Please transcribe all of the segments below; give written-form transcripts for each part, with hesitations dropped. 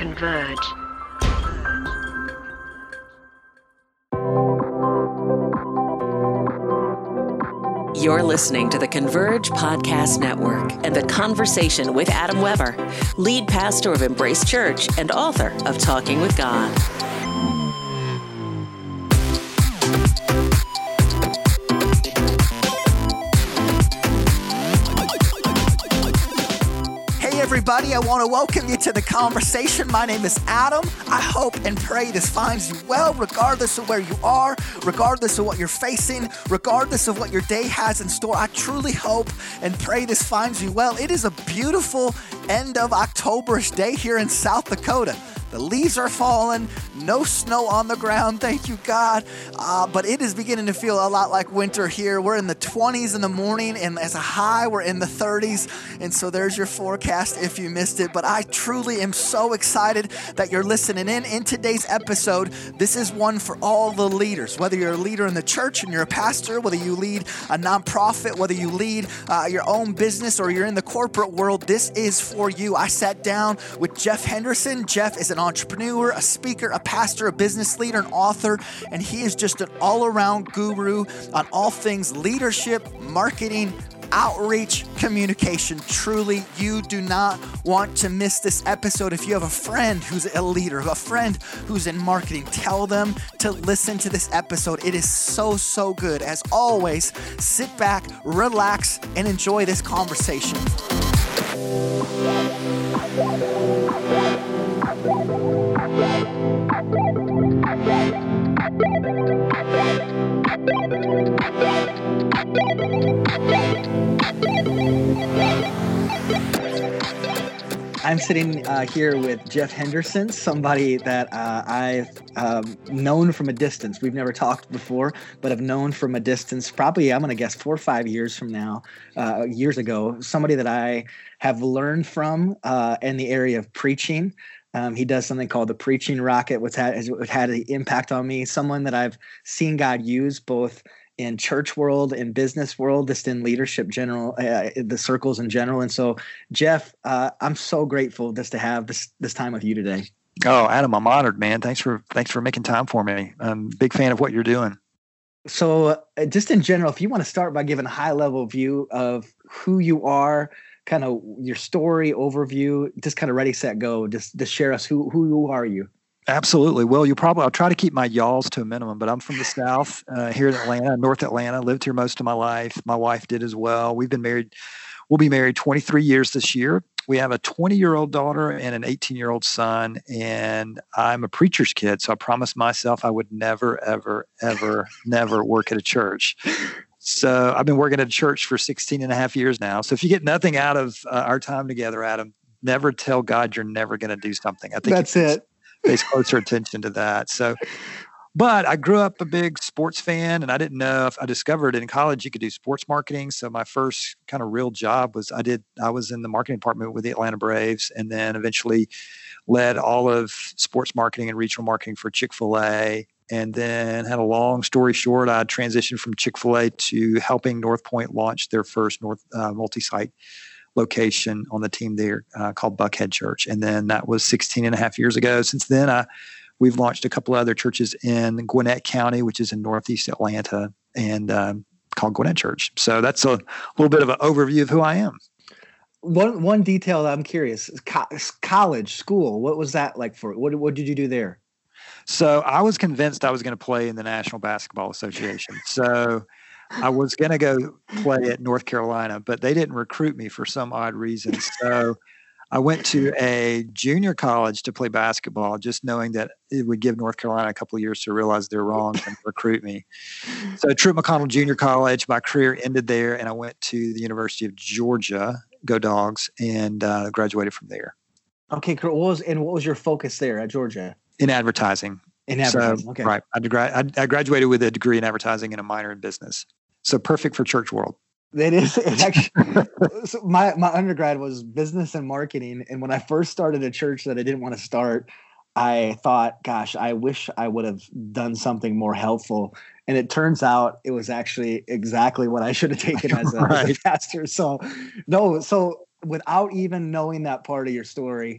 Converge. You're listening to the Converge Podcast Network and The Conversation with Adam Weber, lead pastor of Embrace Church and author of Talking with God. Everybody, I want to welcome you to the conversation. My name is Adam. I hope and pray this finds you well, regardless of where you are, regardless of what you're facing, regardless of what your day has in store. I truly hope and pray this finds you well. It is a beautiful end of October-ish day here in South Dakota. The leaves are falling, no snow on the ground, thank you God. But it is beginning to feel a lot like winter here. We're in the 20s in the morning, and as a high, we're in the 30s. And so there's your forecast if you missed it. But I truly am so excited that you're listening in. In today's episode, this is one for all the leaders. Whether you're a leader in the church and you're a pastor, whether you lead a nonprofit, whether you lead your own business or you're in the corporate world, this is for you. I sat down with Jeff Henderson. Jeff is an entrepreneur, a speaker, a pastor, a business leader, an author, and he is just an all-around guru on all things leadership, marketing, outreach, communication. Truly, you do not want to miss this episode. If you have a friend who's a leader, a friend who's in marketing, tell them to listen to this episode. It is so good. As always, sit back, relax, and enjoy this conversation. I'm sitting here with Jeff Henderson, somebody that I've known from a distance. We've never talked before, but I've known from a distance, probably, I'm going to guess 4 or 5 years from now, years ago, somebody that I have learned from in the area of preaching. He does something called the Preaching Rocket, which had an impact on me, someone that I've seen God use both in church world, in business world, just in leadership general, the circles in general. And so, Jeff, I'm so grateful just to have this time with you today. Oh, Adam, I'm honored, man. Thanks for making time for me. I'm a big fan of what you're doing. So just in general, if you want to start by giving a high level view of who you are, kind of your story overview, just kind of ready, set, go, just share us who are you? Absolutely. Well, I'll try to keep my y'alls to a minimum, but I'm from the South, here in Atlanta, North Atlanta, lived here most of my life. My wife did as well. We'll be married 23 years this year. We have a 20-year-old daughter and an 18-year-old son, and I'm a preacher's kid. So I promised myself I would never, ever, ever, never work at a church. So I've been working at a church for 16 and a half years now. So if you get nothing out of our time together, Adam, never tell God you're never going to do something. I think that's it. Pays closer attention to that. So, but I grew up a big sports fan, and I didn't know if I discovered in college you could do sports marketing. So my first kind of real job was I was in the marketing department with the Atlanta Braves, and then eventually led all of sports marketing and regional marketing for Chick-fil-A. And then had a long story short, I transitioned from Chick-fil-A to helping North Point launch their first multi-site location on the team there called Buckhead Church. And then that was 16 and a half years ago. Since then, we've launched a couple of other churches in Gwinnett County, which is in Northeast Atlanta, and called Gwinnett Church. So that's a little bit of an overview of who I am. One detail that I'm curious, college, school, what was that like for? What did you do there? So I was convinced I was going to play in the National Basketball Association. So I was going to go play at North Carolina, but they didn't recruit me for some odd reason. So I went to a junior college to play basketball, just knowing that it would give North Carolina a couple of years to realize they're wrong and recruit me. So Truett McConnell Junior College, my career ended there, and I went to the University of Georgia, go Dogs, and graduated from there. Okay, cool. What was your focus there at Georgia? In advertising. Okay. Right. I graduated with a degree in advertising and a minor in business. So perfect for church world. It is. It's actually, so my undergrad was business and marketing. And when I first started a church that I didn't want to start, I thought, gosh, I wish I would have done something more helpful. And it turns out it was actually exactly what I should have taken as a pastor. So without even knowing that part of your story,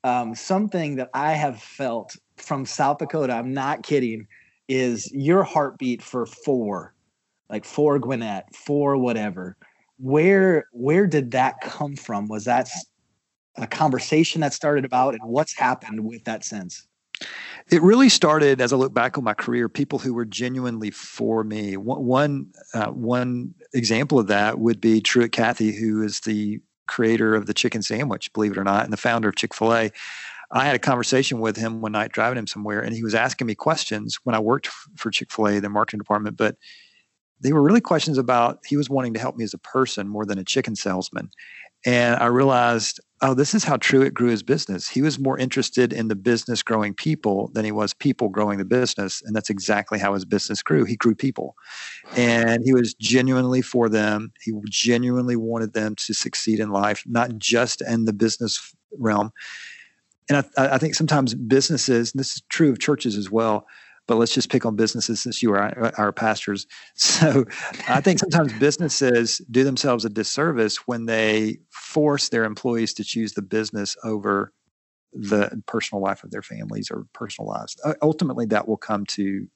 something that I have felt from South Dakota, I'm not kidding, is your heartbeat for four, like for Gwinnett, for whatever. Where did that come from? Was that a conversation that started about, and what's happened with that since? It really started, as I look back on my career, people who were genuinely for me. One example of that would be Truett Cathy, who is the creator of the chicken sandwich, believe it or not, and the founder of Chick-fil-A. I had a conversation with him one night driving him somewhere, and he was asking me questions when I worked for Chick-fil-A, the marketing department, but they were really questions about, he was wanting to help me as a person more than a chicken salesman. And I realized, oh, this is how Truett grew his business. He was more interested in the business growing people than he was people growing the business. And that's exactly how his business grew. He grew people. And he was genuinely for them. He genuinely wanted them to succeed in life, not just in the business realm. And I think sometimes businesses, and this is true of churches as well, but let's just pick on businesses since you are our pastors. So I think sometimes businesses do themselves a disservice when they force their employees to choose the business over the personal life of their families or personal lives. Ultimately, that will come to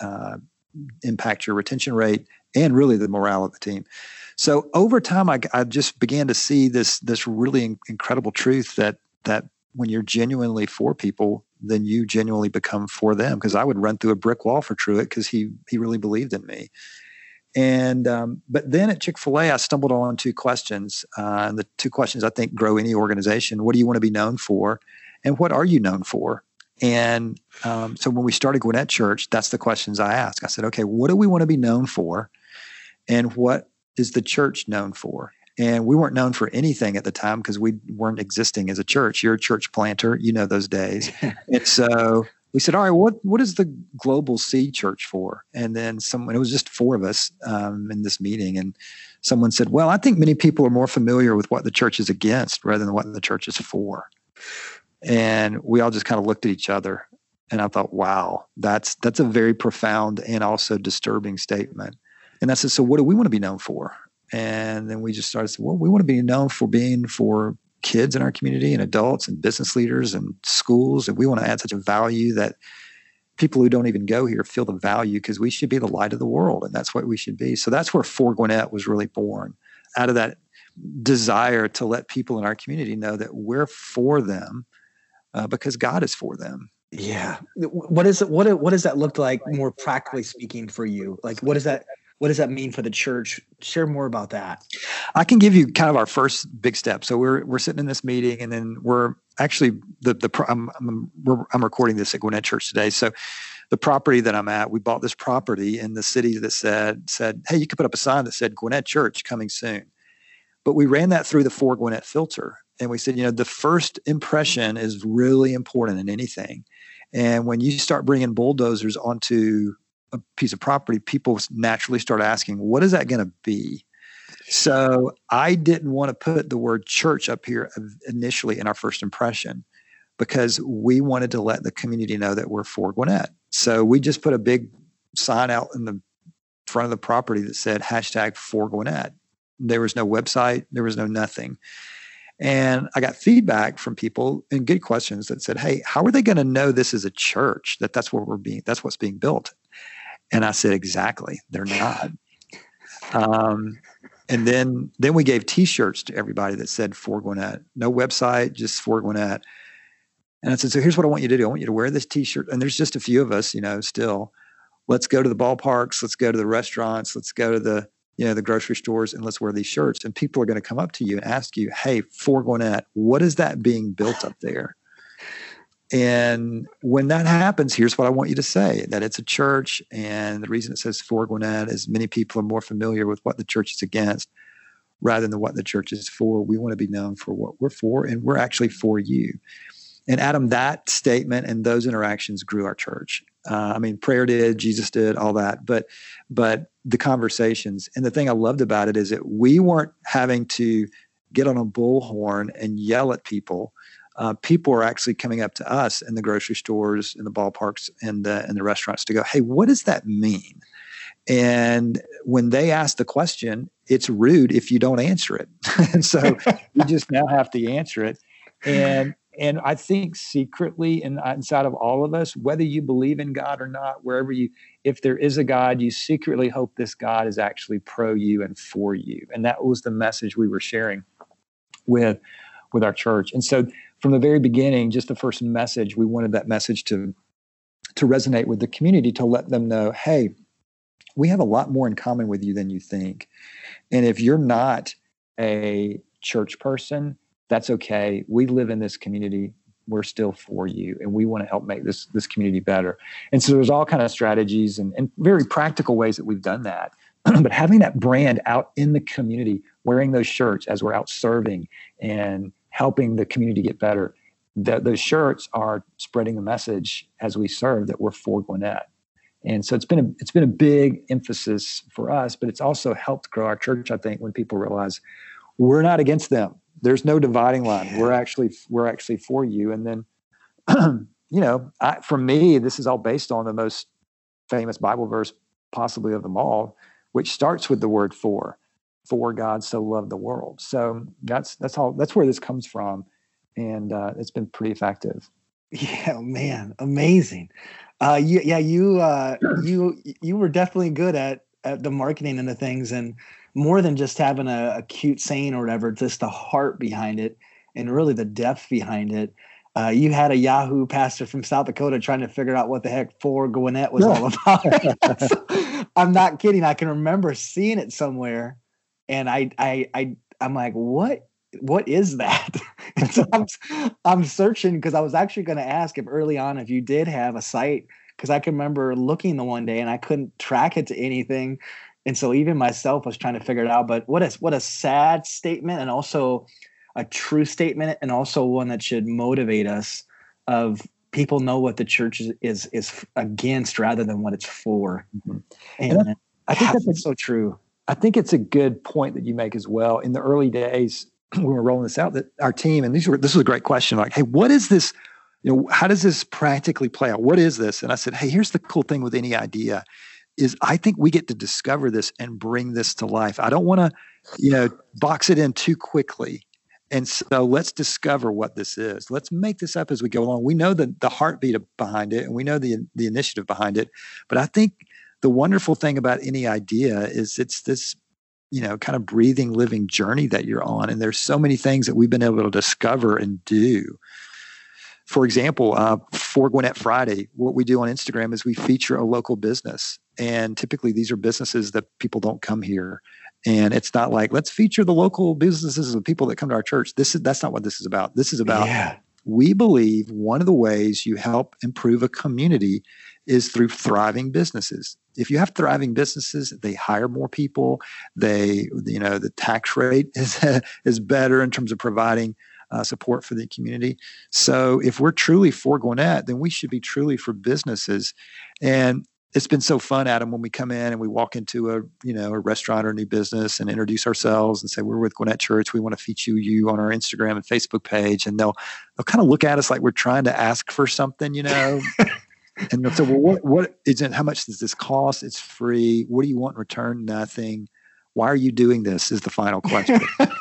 impact your retention rate and really the morale of the team. So over time, I just began to see this really incredible truth that when you're genuinely for people, then you genuinely become for them. Because I would run through a brick wall for Truett because he really believed in me. And but then at Chick-fil-A, I stumbled on two questions. And the two questions I think grow any organization. What do you want to be known for? And what are you known for? And so when we started Gwinnett Church, that's the questions I asked. I said, okay, what do we want to be known for? And what is the church known for? And we weren't known for anything at the time because we weren't existing as a church. You're a church planter, you know those days. And so we said, all right, what is the Global C Church for? And then it was just four of us in this meeting. And someone said, well, I think many people are more familiar with what the church is against rather than what the church is for. And we all just kind of looked at each other. And I thought, wow, that's a very profound and also disturbing statement. And I said, so what do we want to be known for? And then we just started saying, well, we want to be known for being for kids in our community and adults and business leaders and schools. And we want to add such a value that people who don't even go here feel the value because we should be the light of the world. And that's what we should be. So that's where For Gwinnett was really born, out of that desire to let people in our community know that we're for them because God is for them. Yeah. What does that look like more practically speaking for you? Like, what does that mean for the church? Share more about that. I can give you kind of our first big step. So we're sitting in this meeting, and then we're actually I'm recording this at Gwinnett Church today. So the property that I'm at, we bought this property in the city that said, hey, you could put up a sign that said Gwinnett Church coming soon. But we ran that through the For Gwinnett filter, and we said, the first impression is really important in anything. And when you start bringing bulldozers onto a piece of property, people naturally start asking, what is that going to be? So I didn't want to put the word church up here initially in our first impression because we wanted to let the community know that we're for Gwinnett. So we just put a big sign out in the front of the property that said hashtag For Gwinnett. There was no website. There was no nothing. And I got feedback from people and good questions that said, hey, how are they going to know this is a church, that's what's being built? And I said, exactly, they're not. And then we gave T-shirts to everybody that said For Gwinnett, no website, just For Gwinnett. And I said, so here's what I want you to do. I want you to wear this T-shirt. And there's just a few of us, still. Let's go to the ballparks. Let's go to the restaurants. Let's go to the grocery stores, and let's wear these shirts. And people are going to come up to you and ask you, hey, For Gwinnett, what is that being built up there? And when that happens, here's what I want you to say, that it's a church. And the reason it says For Gwinnett is many people are more familiar with what the church is against rather than what the church is for. We want to be known for what we're for, and we're actually for you. And Adam, that statement and those interactions grew our church. Prayer did, Jesus did, all that. But the conversations, and the thing I loved about it is that we weren't having to get on a bullhorn and yell at people. People are actually coming up to us in the grocery stores, in the ballparks, and in the restaurants to go, hey, what does that mean? And when they ask the question, it's rude if you don't answer it. And so you just now have to answer it. And And I think secretly inside of all of us, whether you believe in God or not, if there is a God, you secretly hope this God is actually pro you and for you. And that was the message we were sharing with our church. And so from the very beginning, just the first message, we wanted that message to resonate with the community, to let them know, hey, we have a lot more in common with you than you think. And if you're not a church person, that's okay. We live in this community. We're still for you, and we want to help make this community better. And so there's all kind of strategies and very practical ways that we've done that. But having that brand out in the community, wearing those shirts as we're out serving and helping the community get better, those shirts are spreading the message as we serve that we're for Gwinnett. And so it's been a big emphasis for us, but it's also helped grow our church, I think, when people realize we're not against them. There's no dividing line. Yeah. We're actually for you. And then, for me, this is all based on the most famous Bible verse possibly of them all, which starts with the word for God so loved the world. So that's where this comes from. And it's been pretty effective. Yeah, man, amazing. You were definitely good at the marketing and the things, and more than just having a cute saying or whatever, just the heart behind it and really the depth behind it. You had a Yahoo pastor from South Dakota trying to figure out what the heck For Gwinnett was all about. So, I'm not kidding. I can remember seeing it somewhere, and I'm like, what is that? And so I'm searching, because I was actually going to ask if early on if you did have a site, because I can remember looking the one day and I couldn't track it to anything. And so even myself was trying to figure it out. But what a sad statement, and also a true statement, and also one that should motivate us of people know what the church is against rather than what it's for. Mm-hmm. And I think that's so true. I think it's a good point that you make as well. In the early days, when we were rolling this out, that our team, and this was a great question, like, hey, what is this? How does this practically play out? What is this? And I said, hey, here's the cool thing with any idea is I think we get to discover this and bring this to life. I don't want to, box it in too quickly. And so let's discover what this is. Let's make this up as we go along. We know the heartbeat behind it, and we know the initiative behind it. But I think the wonderful thing about any idea is it's this, kind of breathing, living journey that you're on. And there's so many things that we've been able to discover and do. For example, for Gwinnett Friday, what we do on Instagram is we feature a local business. And typically these are businesses that people don't come here. And it's not like, let's feature the local businesses of people that come to our church. That's not what this is about. This is about, we believe one of the ways you help improve a community is through thriving businesses. If you have thriving businesses, they hire more people. The tax rate is better in terms of providing support for the community. So if we're truly for Gwinnett, then we should be truly for businesses. And it's been so fun, Adam, when we come in and we walk into a restaurant or a new business and introduce ourselves and say, we're with Gwinnett Church. We want to feature you on our Instagram and Facebook page. And they'll kind of look at us like we're trying to ask for something, And they'll say, well, what is it? How much does this cost? It's free. What do you want in return? Nothing. Why are you doing this? Is the final question.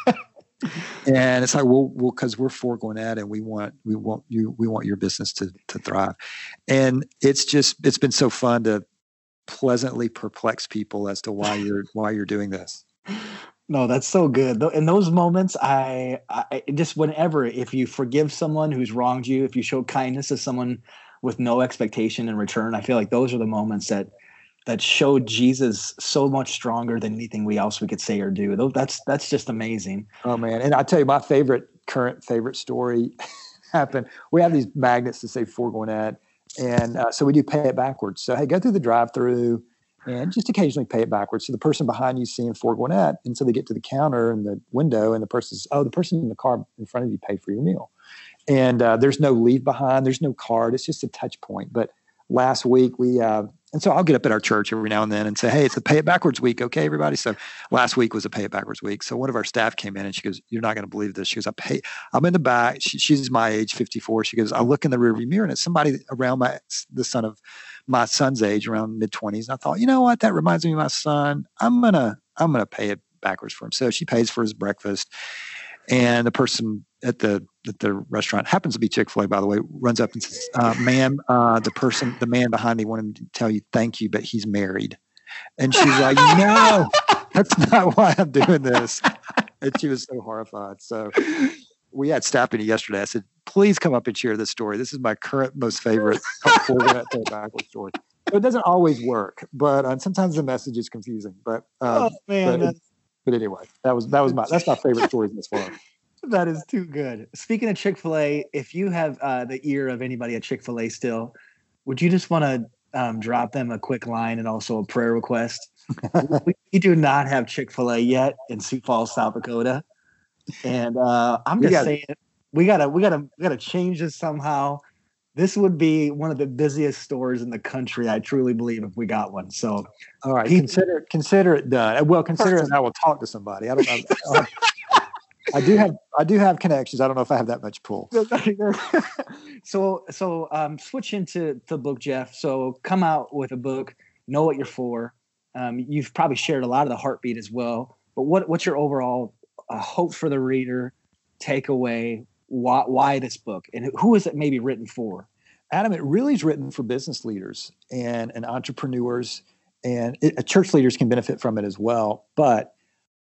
And it's like, well, because we're for Gwinnett and we want your business to thrive. And it's been so fun to pleasantly perplex people as to why you're doing this. No, that's so good. In those moments, I just, whenever, if you forgive someone who's wronged you, if you show kindness to someone with no expectation in return, I feel like those are the moments that show Jesus so much stronger than anything else we could say or do. That's just amazing. Oh man. And I'll tell you, my current favorite story happened. We have these magnets that say For Gwinnett. And so we do pay it backwards. So, hey, go through the drive-through and just occasionally pay it backwards. So the person behind you is seeing For Gwinnett. And so they get to the counter and the window, and the person says, oh, the person in the car in front of you paid for your meal. And there's no leave behind. There's no card. It's just a touch point. But last week and so I'll get up at our church every now and then and say, hey, it's a pay it backwards week. Okay, everybody. So last week was a pay it backwards week. So one of our staff came in and she goes, you're not going to believe this. She goes, I'm in the back. She's my age, 54. She goes, I look in the rearview mirror and it's somebody around the son of my son's age, around mid-20s. And I thought, you know what? That reminds me of my son. I'm going to pay it backwards for him. So she pays for his breakfast. And the person at the restaurant, happens to be Chick-fil-A, by the way, runs up and says, ma'am, the man behind me wanted to tell you thank you, but he's married. And she's like, no, that's not why I'm doing this. And she was so horrified. So we had staff meeting yesterday. I said, please come up and share this story. This is my current most favorite backwards story. So it doesn't always work, but sometimes the message is confusing. But But anyway, that's my favorite story this far. That is too good. Speaking of Chick-fil-A, if you have the ear of anybody at Chick-fil-A still, would you just want to drop them a quick line and also a prayer request? we do not have Chick-fil-A yet in Sioux Falls, South Dakota, and I'm just saying we gotta change this somehow. This would be one of the busiest stores in the country, I truly believe, if we got one. So, all right, consider it done. Well, consider it. I will talk to somebody. I don't know. I do have connections. I don't know if I have that much pull. So switch into the book, Jeff. So come out with a book. Know what you're for. You've probably shared a lot of the heartbeat as well. But what's your overall hope for the reader? Takeaway. Why this book, and who is it maybe written for? Adam, it really is written for business leaders and entrepreneurs, and church leaders can benefit from it as well. But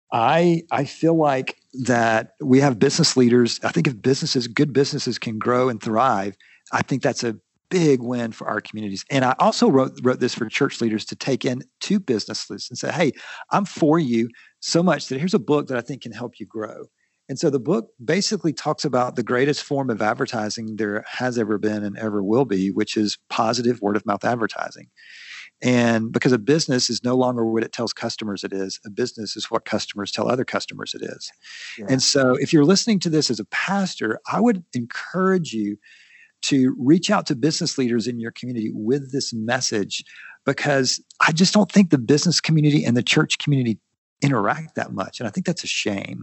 I feel like that we have business leaders. I think if good businesses can grow and thrive, I think that's a big win for our communities. And I also wrote this for church leaders to take in to business leaders and say, hey, I'm for you so much that here's a book that I think can help you grow. And so the book basically talks about the greatest form of advertising there has ever been and ever will be, which is positive word of mouth advertising. And because a business is no longer what it tells customers it is, a business is what customers tell other customers it is. Yeah. And so if you're listening to this as a pastor, I would encourage you to reach out to business leaders in your community with this message, because I just don't think the business community and the church community interact that much. And I think that's a shame.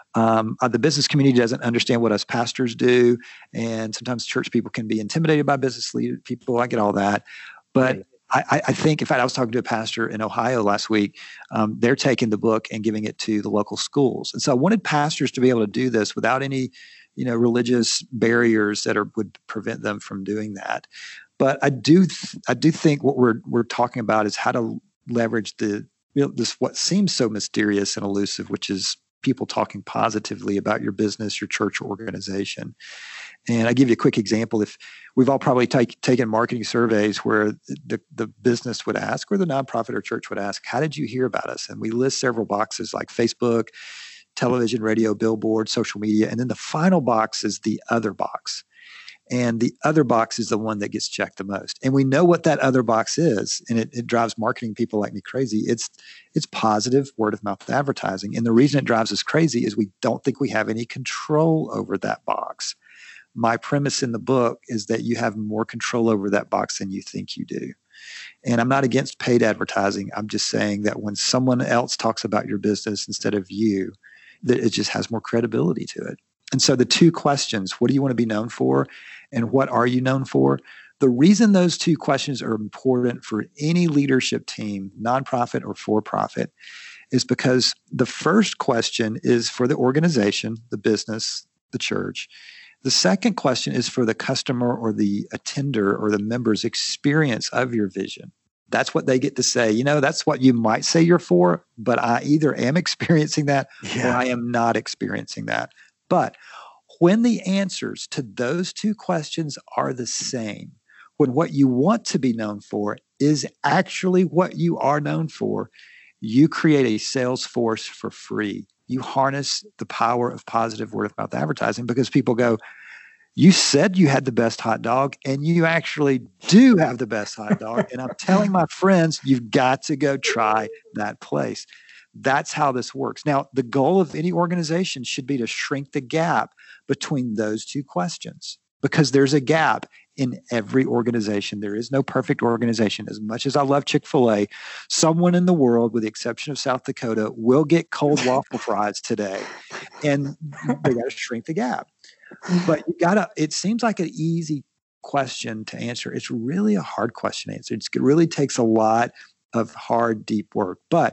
The business community doesn't understand what us pastors do. And sometimes church people can be intimidated by business leader people. I get all that. But I think, in fact, I was talking to a pastor in Ohio last week. They're taking the book and giving it to the local schools. And so I wanted pastors to be able to do this without any, religious barriers that would prevent them from doing that. But I do think what we're talking about is how to leverage this what seems so mysterious and elusive, which is people talking positively about your business, your church, or organization. And I give you a quick example. If we've all probably taken marketing surveys where the business would ask, or the nonprofit or church would ask, how did you hear about us? And we list several boxes like Facebook, television, radio, billboard, social media. And then the final box is the other box. And the other box is the one that gets checked the most. And we know what that other box is. And it drives marketing people like me crazy. It's positive word of mouth advertising. And the reason it drives us crazy is we don't think we have any control over that box. My premise in the book is that you have more control over that box than you think you do. And I'm not against paid advertising. I'm just saying that when someone else talks about your business instead of you, that it just has more credibility to it. And so the two questions, what do you want to be known for? And what are you known for? The reason those two questions are important for any leadership team, nonprofit or for-profit, is because the first question is for the organization, the business, the church. The second question is for the customer or the attender or the member's experience of your vision. That's what they get to say. That's what you might say you're for, but I either am experiencing that or I am not experiencing that. But when the answers to those two questions are the same, when what you want to be known for is actually what you are known for, you create a sales force for free. You harness the power of positive word of mouth advertising because people go, you said you had the best hot dog, and you actually do have the best hot dog. And I'm telling my friends, you've got to go try that place. That's how this works. Now, the goal of any organization should be to shrink the gap between those two questions, because there's a gap in every organization. There is no perfect organization. As much as I love Chick-fil-A, someone in the world, with the exception of South Dakota, will get cold waffle fries today. And they got to shrink the gap. But it seems like an easy question to answer. It's really a hard question to answer. It really takes a lot of hard, deep work. But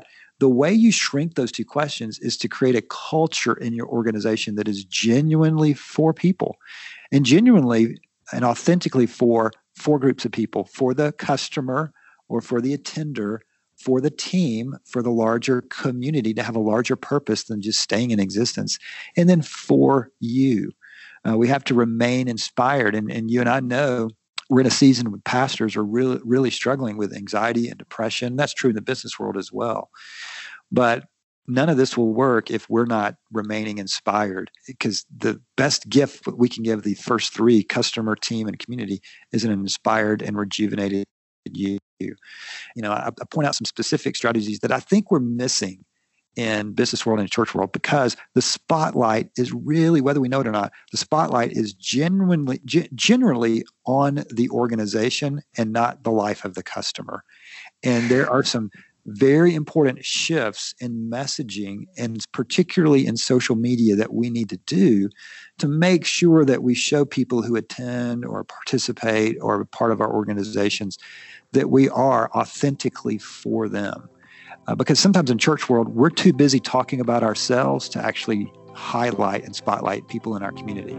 The way you shrink those two questions is to create a culture in your organization that is genuinely for people and genuinely and authentically for four groups of people: for the customer or for the attender, for the team, for the larger community, to have a larger purpose than just staying in existence, and then for you. We have to remain inspired. And you and I know we're in a season when pastors are really, really struggling with anxiety and depression. That's true in the business world as well. But none of this will work if we're not remaining inspired, because the best gift we can give the first three, customer, team, and community, is an inspired and rejuvenated you. I point out some specific strategies that I think we're missing in business world and church world, because the spotlight is really, whether we know it or not, the spotlight is generally on the organization and not the life of the customer. And there are some very important shifts in messaging, and particularly in social media, that we need to do to make sure that we show people who attend or participate or are part of our organizations that we are authentically for them. Because sometimes in church world, we're too busy talking about ourselves to actually highlight and spotlight people in our community.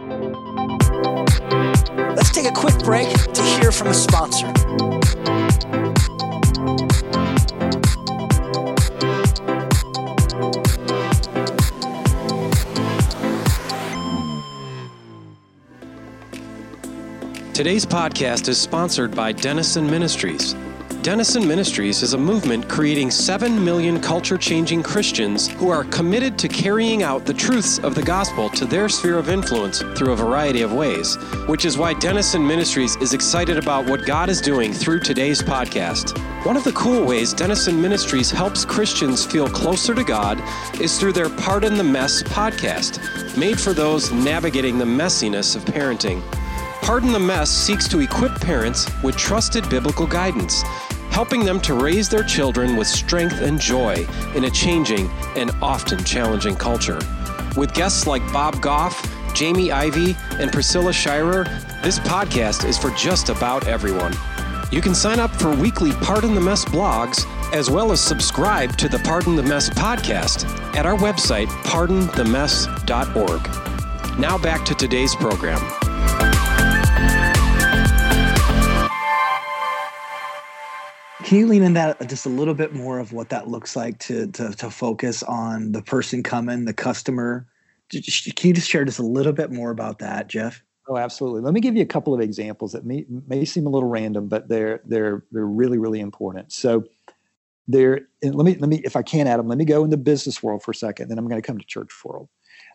Let's take a quick break to hear from a sponsor. Today's podcast is sponsored by Denison Ministries. Denison Ministries is a movement creating 7 million culture-changing Christians who are committed to carrying out the truths of the gospel to their sphere of influence through a variety of ways, which is why Denison Ministries is excited about what God is doing through today's podcast. One of the cool ways Denison Ministries helps Christians feel closer to God is through their Pardon the Mess podcast, made for those navigating the messiness of parenting. Pardon the Mess seeks to equip parents with trusted biblical guidance, helping them to raise their children with strength and joy in a changing and often challenging culture. With guests like Bob Goff, Jamie Ivey, and Priscilla Shirer, this podcast is for just about everyone. You can sign up for weekly Pardon the Mess blogs, as well as subscribe to the Pardon the Mess podcast at our website, pardonthemess.org. Now back to today's program. Can you lean in that just a little bit more of what that looks like to focus on the person coming, the customer? Can you just share just a little bit more about that, Jeff? Oh, absolutely. Let me give you a couple of examples that may seem a little random, but they're really, really important. So let me if I can, Adam, let me go in the business world for a second, then I'm going to come to church world.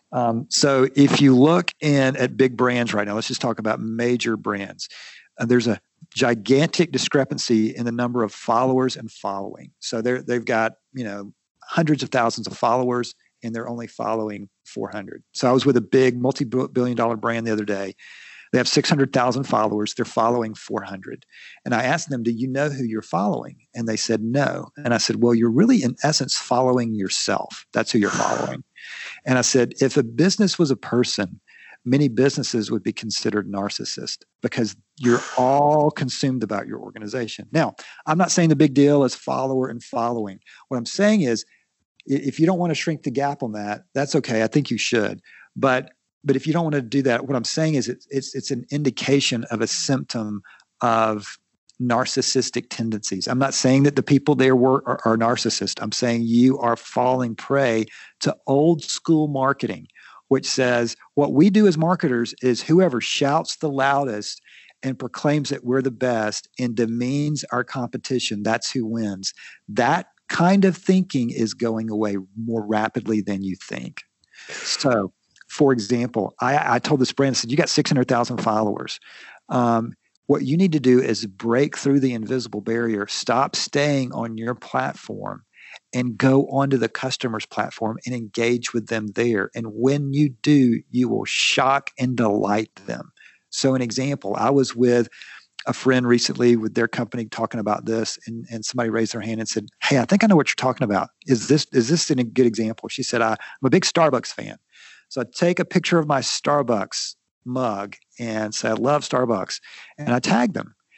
So if you look at big brands right now, let's just talk about major brands. There's a gigantic discrepancy in the number of followers and following. So they've got, hundreds of thousands of followers, and they're only following 400. So I was with a big multi-billion-dollar brand the other day. They have 600,000 followers. They're following 400. And I asked them, do you know who you're following? And they said, no. And I said, well, you're really in essence following yourself. That's who you're following. And I said, if a business was a person, many businesses would be considered narcissist, because you're all consumed about your organization. Now, I'm not saying the big deal is follower and following. What I'm saying is, if you don't want to shrink the gap on that, that's okay. I think you should. But if you don't want to do that, what I'm saying is it's an indication of a symptom of narcissistic tendencies. I'm not saying that the people there are narcissists. I'm saying you are falling prey to old school marketing, which says what we do as marketers is whoever shouts the loudest and proclaims that we're the best and demeans our competition, that's who wins. That kind of thinking is going away more rapidly than you think. So, for example, I told this brand, I said, you got 600,000 followers. What you need to do is break through the invisible barrier, stop staying on your platform, and go onto the customer's platform and engage with them there. And when you do, you will shock and delight them. So an example, I was with a friend recently with their company talking about this, and somebody raised their hand and said, hey, I think I know what you're talking about. Is this a good example? She said, I'm a big Starbucks fan. So I take a picture of my Starbucks mug and say, I love Starbucks. And I tag them.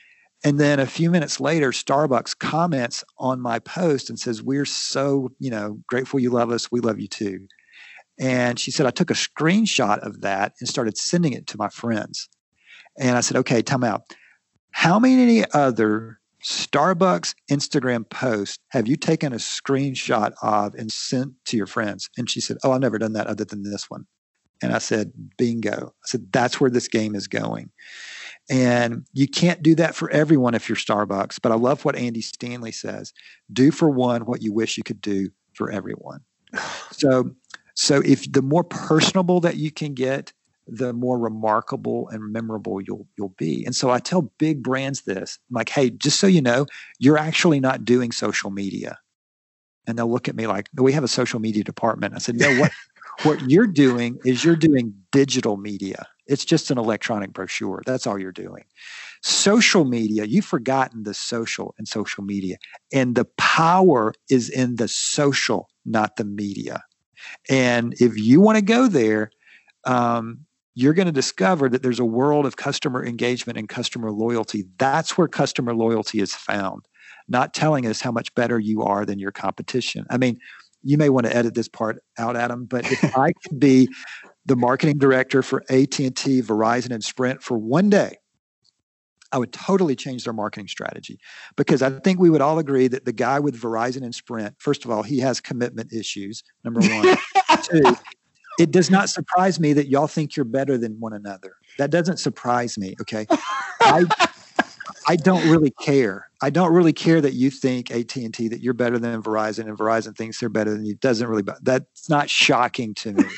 And then a few minutes later, Starbucks comments on my post and says, we're so, grateful you love us. We love you too. And she said, I took a screenshot of that and started sending it to my friends. And I said, okay, time out. How many other Starbucks Instagram posts have you taken a screenshot of and sent to your friends? And she said, oh, I've never done that other than this one. And I said, bingo. I said, that's where this game is going. And you can't do that for everyone if you're Starbucks. But I love what Andy Stanley says. Do for one what you wish you could do for everyone. So if the more personable that you can get, the more remarkable and memorable you'll be. And so I tell big brands this. I'm like, hey, just so you know, you're actually not doing social media. And they'll look at me like, we have a social media department. I said, no, what you're doing is you're doing digital media. It's just an electronic brochure. That's all you're doing. Social media, you've forgotten the social and social media. And the power is in the social, not the media. And if you want to go there, you're going to discover that there's a world of customer engagement and customer loyalty. That's where customer loyalty is found, not telling us how much better you are than your competition. I mean, you may want to edit this part out, Adam, but if I could be the marketing director for AT&T, Verizon, and Sprint for one day, I would totally change their marketing strategy, because I think we would all agree that the guy with Verizon and Sprint, first of all, he has commitment issues, number one. Two, it does not surprise me that y'all think you're better than one another. That doesn't surprise me, okay? I don't really care. I don't really care that you think, AT&T, that you're better than Verizon, and Verizon thinks they're better than you. That's not shocking to me.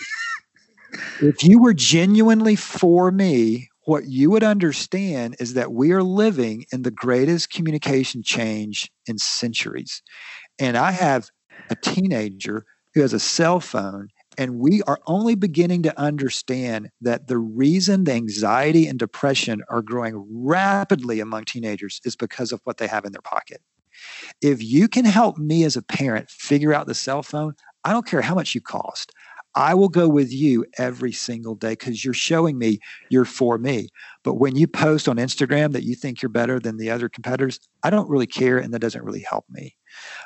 If you were genuinely for me, what you would understand is that we are living in the greatest communication change in centuries. And I have a teenager who has a cell phone, and we are only beginning to understand that the reason the anxiety and depression are growing rapidly among teenagers is because of what they have in their pocket. If you can help me as a parent figure out the cell phone, I don't care how much you cost. I will go with you every single day because you're showing me you're for me. But when you post on Instagram that you think you're better than the other competitors, I don't really care, and that doesn't really help me.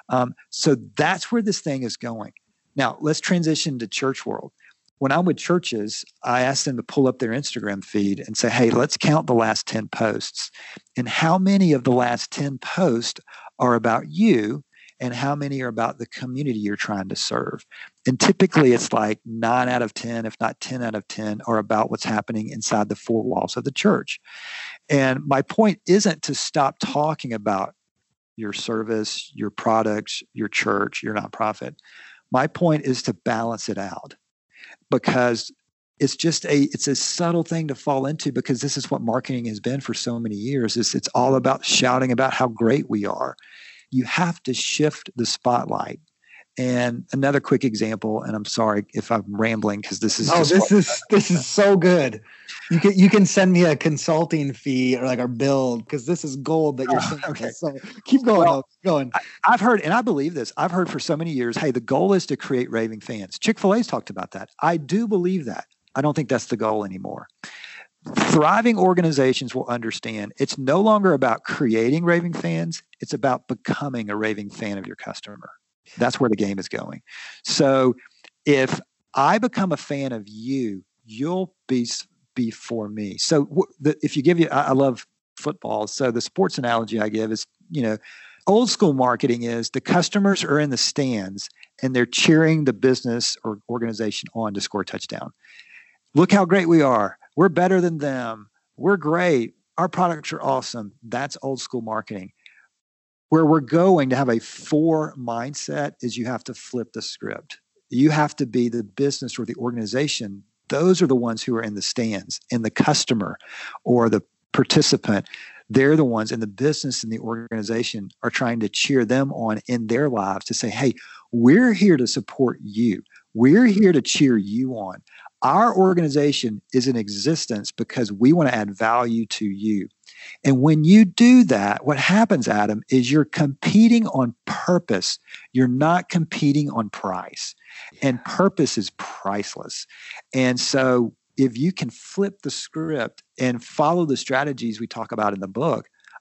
So that's where this thing is going. Now, let's transition to church world. When I'm with churches, I ask them to pull up their Instagram feed and say, hey, let's count the last 10 posts. And how many of the last 10 posts are about you, and how many are about the community you're trying to serve? And typically it's like 9 out of 10, if not 10 out of 10, are about what's happening inside the four walls of the church. And my point isn't to stop talking about your service, your products, your church, your nonprofit. My point is to balance it out, because it's a subtle thing to fall into, because this is what marketing has been for so many years. It's all about shouting about how great we are. You have to shift the spotlight. And another quick example, and I'm sorry if I'm rambling, because this is this is so good. You can send me a consulting fee or like our bill, because this is gold that you're saying. Okay. So keep going. Going. I've heard, and I believe this, I've heard for so many years, hey, the goal is to create raving fans. Chick-fil-A's talked about that. I do believe that. I don't think that's the goal anymore. Thriving organizations will understand it's no longer about creating raving fans. It's about becoming a raving fan of your customer. That's where the game is going. So if I become a fan of you, you'll be for me. So if you give I love football. So the sports analogy I give is, old school marketing is the customers are in the stands and they're cheering the business or organization on to score a touchdown. Look how great we are. We're better than them. We're great. Our products are awesome. That's old school marketing. Where we're going to have a for mindset is you have to flip the script. You have to be the business or the organization. Those are the ones who are in the stands, and the customer or the participant, they're the ones in the business and the organization are trying to cheer them on in their lives to say, hey, we're here to support you. We're here to cheer you on. Our organization is in existence because we want to add value to you. And when you do that, what happens, Adam, is you're competing on purpose. You're not competing on price. And purpose is priceless. And so if you can flip the script and follow the strategies we talk about in the book,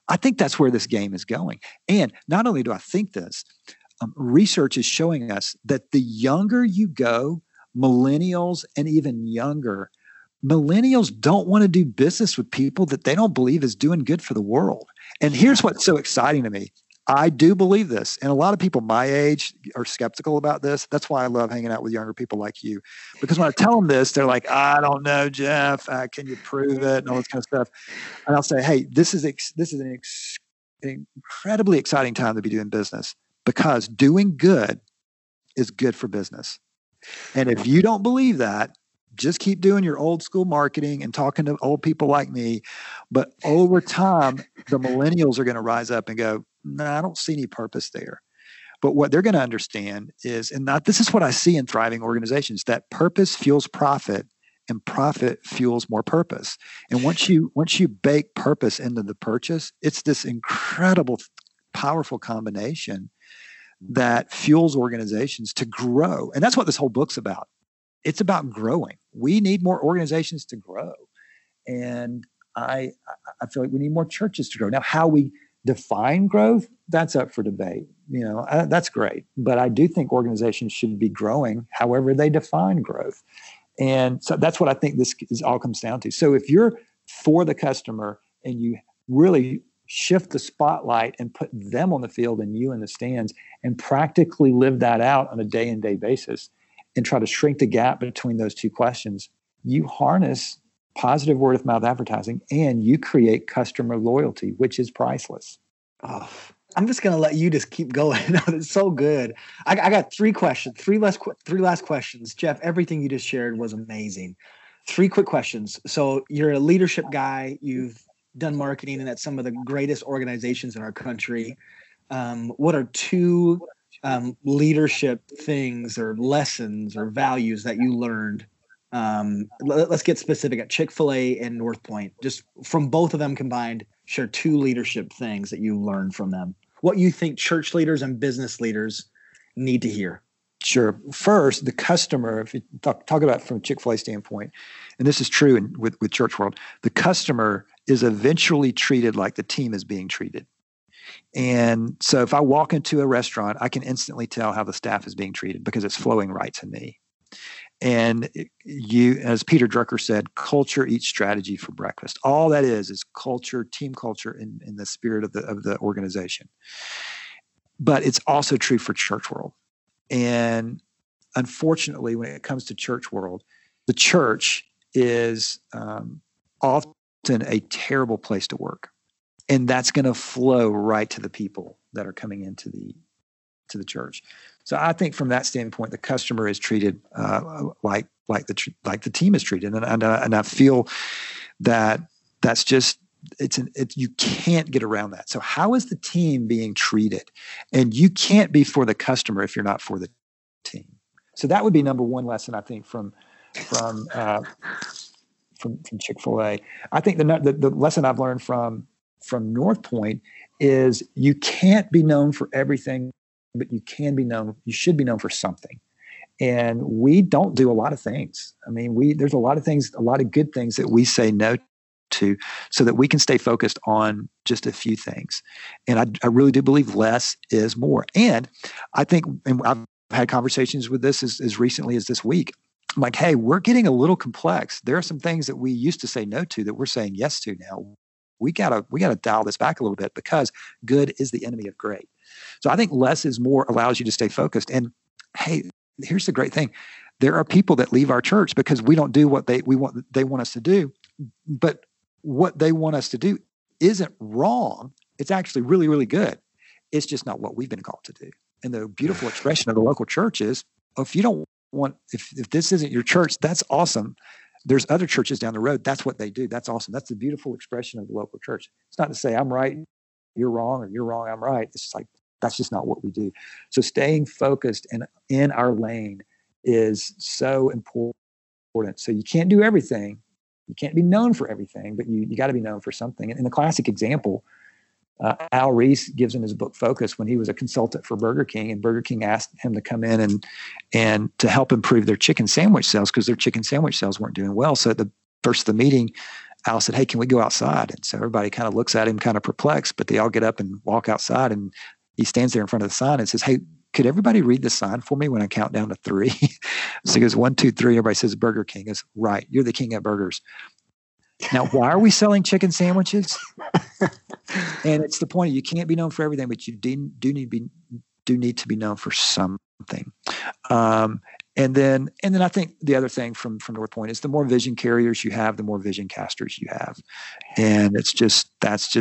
I think that's where this game is going. And not only do I think this, research is showing us that the younger you go, millennials and even younger, millennials don't want to do business with people that they don't believe is doing good for the world. And here's what's so exciting to me. I do believe this. And a lot of people my age are skeptical about this. That's why I love hanging out with younger people like you. Because when I tell them this, they're like, I don't know, Jeff. Can you prove it? And all this kind of stuff. And I'll say, hey, this is an incredibly exciting time to be doing business, because doing good is good for business. And if you don't believe that, just keep doing your old school marketing and talking to old people like me. But over time, the millennials are going to rise up and go, no, I don't see any purpose there. But what they're going to understand is, this is what I see in thriving organizations, that purpose fuels profit and profit fuels more purpose. And once you bake purpose into the purchase, it's this incredible, powerful combination that fuels organizations to grow. And that's what this whole book's about. It's about growing. We need more organizations to grow. And I feel like we need more churches to grow. Now, how we define growth, that's up for debate. That's great. But I do think organizations should be growing however they define growth. And so that's what I think this all comes down to. So if you're for the customer and you really shift the spotlight and put them on the field and you in the stands and practically live that out on a day-in-day basis and try to shrink the gap between those two questions, you harness positive word of mouth advertising and you create customer loyalty, which is priceless. Oh, I'm just going to let you just keep going. It's so good. I got three last questions. Jeff, everything you just shared was amazing. 3 quick questions. So you're a leadership guy. You've done marketing and at some of the greatest organizations in our country. What are 2 leadership things or lessons or values that you learned? Let's get specific at Chick-fil-A and North Point. Just from both of them combined, share 2 leadership things that you learned from them. What you think church leaders and business leaders need to hear. Sure. First, the customer, if you talk about it from a Chick-fil-A standpoint, and this is true with Church World, the customer is eventually treated like the team is being treated. And so if I walk into a restaurant, I can instantly tell how the staff is being treated because it's flowing right to me. And as Peter Drucker said, culture eats strategy for breakfast. All that is culture, team culture in the spirit of the organization. But it's also true for Church World. And unfortunately, when it comes to Church World, the church is often a terrible place to work. And that's going to flow right to the people that are coming into the church. So I think from that standpoint, the customer is treated like the team is treated, and I feel that that's just you can't get around that. So how is the team being treated? And you can't be for the customer if you're not for the team. So that would be number one lesson, I think, from Chick-fil-A. I think the lesson I've learned from North Point is you can't be known for everything, but you should be known for something. And we don't do a lot of things. I mean, there's a lot of things, a lot of good things that we say no to so that we can stay focused on just a few things. And I really do believe less is more. And I think, and I've had conversations with this as recently as this week. I'm like, hey, we're getting a little complex. There are some things that we used to say no to that we're saying yes to now. We gotta dial this back a little bit because good is the enemy of great. So I think less is more allows you to stay focused. And hey, here's the great thing. There are people that leave our church because we don't do what they want us to do. But what they want us to do isn't wrong. It's actually really, really good. It's just not what we've been called to do. And the beautiful expression of the local church is, if you don't want, if this isn't your church, that's awesome. There's other churches down the road. That's what they do. That's awesome. That's the beautiful expression of the local church. It's not to say I'm right, you're wrong, or you're wrong, I'm right. It's just like, that's just not what we do. So staying focused and in our lane is so important. So you can't do everything. You can't be known for everything, but you got to be known for something. And in the classic example, Al Reese gives in his book Focus when he was a consultant for Burger King, and Burger King asked him to come in and to help improve their chicken sandwich sales because their chicken sandwich sales weren't doing well. So at the first of the meeting, Al said, "Hey, can we go outside?" And so everybody kind of looks at him kind of perplexed, but they all get up and walk outside, and he stands there in front of the sign and says, "Hey, could everybody read the sign for me when I count down to 3?" So he goes, 1, 2, 3. Everybody says Burger King. He goes, "Right. You're the king of burgers." Now, why are we selling chicken sandwiches? And it's the point, you can't be known for everything, but you do need to be known for something. And then I think the other thing from North Point is the more vision carriers you have, the more vision casters you have. And that's just,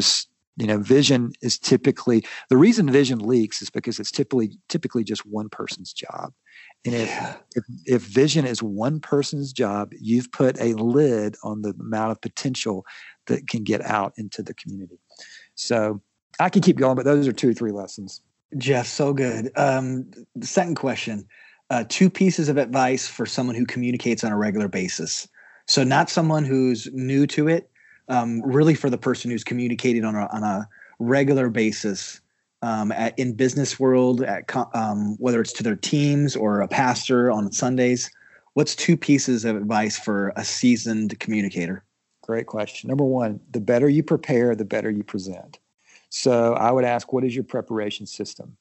vision is typically, the reason vision leaks is because it's typically just one person's job. And if vision is one person's job, you've put a lid on the amount of potential that can get out into the community. So I can keep going, but those are 2 or 3 lessons. Jeff, so good. The second question, 2 pieces of advice for someone who communicates on a regular basis. So not someone who's new to it, really for the person who's communicating on a regular basis in business world, whether it's to their teams or a pastor on Sundays. What's 2 pieces of advice for a seasoned communicator? Great question. Number 1, the better you prepare, the better you present. So I would ask, what is your preparation system?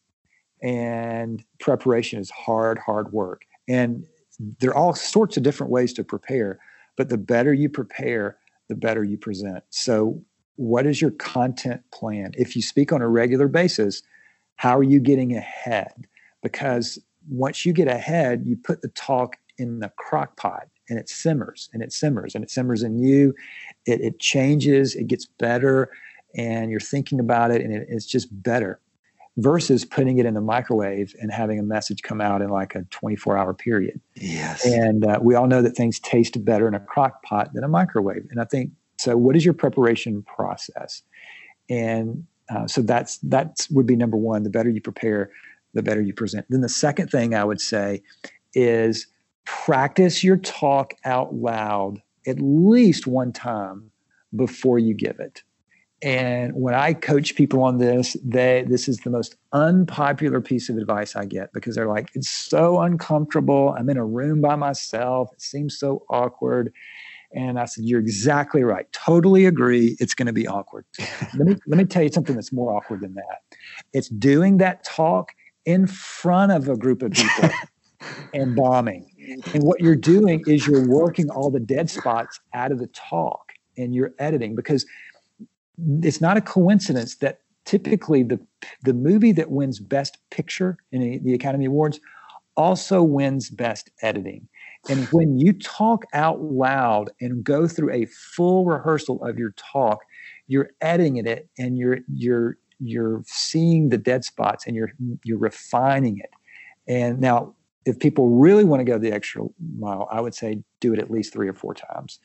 And preparation is hard work. And there are all sorts of different ways to prepare, but the better you prepare, the better you present. So what is your content plan? If you speak on a regular basis, how are you getting ahead? Because once you get ahead, you put the talk in the crock pot and it simmers and it simmers and it simmers in you. It changes, it gets better, and you're thinking about it and it's just better versus putting it in the microwave and having a message come out in like a 24-hour period. Yes. And we all know that things taste better in a crock pot than a microwave. And I think, so what is your preparation process? And so that would be number 1. The better you prepare, the better you present. Then the second thing I would say is practice your talk out loud at least one time before you give it. And when I coach people on this, this is the most unpopular piece of advice I get because they're like, it's so uncomfortable. I'm in a room by myself. It seems so awkward. And I said, you're exactly right. Totally agree. It's going to be awkward. Let me tell you something that's more awkward than that. It's doing that talk in front of a group of people and bombing. And what you're doing is you're working all the dead spots out of the talk and you're editing, because it's not a coincidence that typically the movie that wins Best Picture in the Academy Awards also wins Best Editing. And when you talk out loud and go through a full rehearsal of your talk, you're editing it and you're seeing the dead spots and you're refining it. And now, if people really want to go the extra mile, I would say do it at least 3 or 4 times.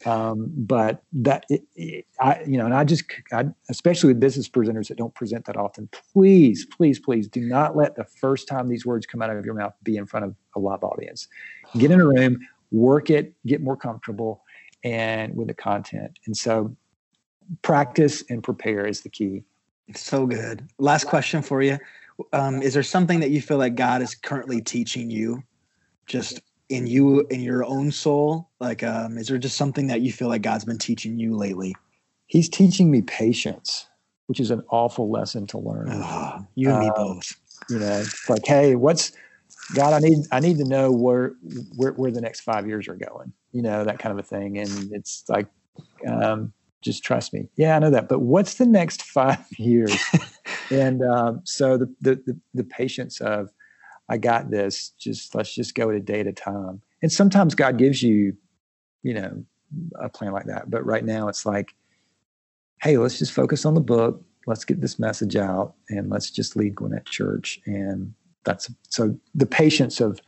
But that, especially with business presenters that don't present that often, please do not let the first time these words come out of your mouth be in front of a live audience. Get in a room, work it, get more comfortable and with the content. And so practice and prepare is the key. So good. Last question for you. Is there something that you feel like God is currently teaching you just in your own soul? Like, is there just something that you feel like God's been teaching you lately? He's teaching me patience, which is an awful lesson to learn. You and me both. It's like, hey, God, I need to know where the next 5 years are going, that kind of a thing. And it's like, just trust me. Yeah, I know that. But what's the next 5 years? And so the patience of, I got this, let's just go a day at a time. And sometimes God gives you, a plan like that. But right now it's like, hey, let's just focus on the book. Let's get this message out and let's just lead Gwinnett Church. And so the patience of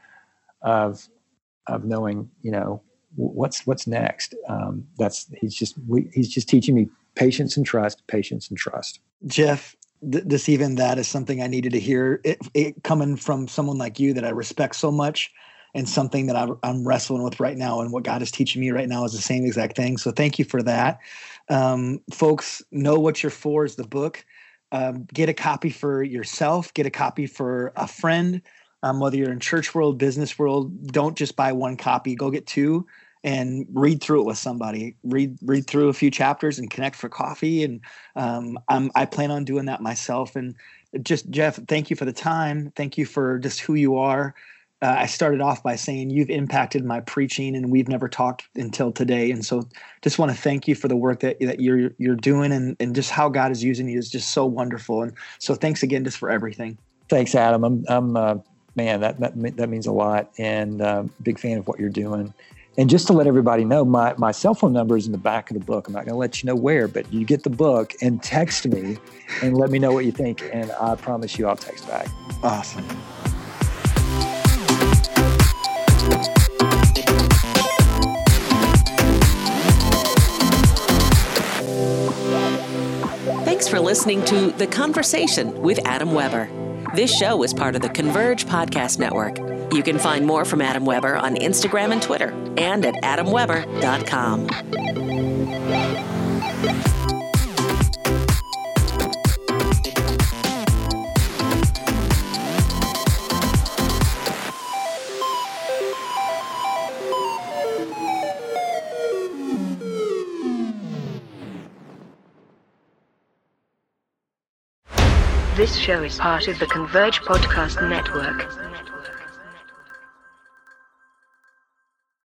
knowing, what's next. He's just teaching me patience and trust. Jeff, that is something I needed to hear. It coming from someone like you that I respect so much, and something that I'm wrestling with right now, and what God is teaching me right now is the same exact thing. So thank you for that. Folks, Know What You're For is the book. Get a copy for yourself. Get a copy for a friend. Whether you're in church world, business world, don't just buy one copy. Go get 2. and read through it with somebody. Read through a few chapters and connect for coffee. And I plan on doing that myself. And just, Jeff, thank you for the time. Thank you for just who you are. I started off by saying you've impacted my preaching, and we've never talked until today. And so just want to thank you for the work that you're doing, and just how God is using you is just so wonderful. And so thanks again just for everything. Thanks, Adam. I'm man, that means a lot, and big fan of what you're doing. And just to let everybody know, my cell phone number is in the back of the book. I'm not going to let you know where, but you get the book and text me and let me know what you think. And I promise you I'll text back. Awesome. Thanks for listening to The Conversation with Adam Weber. This show is part of the Converge Podcast Network. You can find more from Adam Weber on Instagram and Twitter and at adamweber.com. This show is part of the Converge Podcast Network.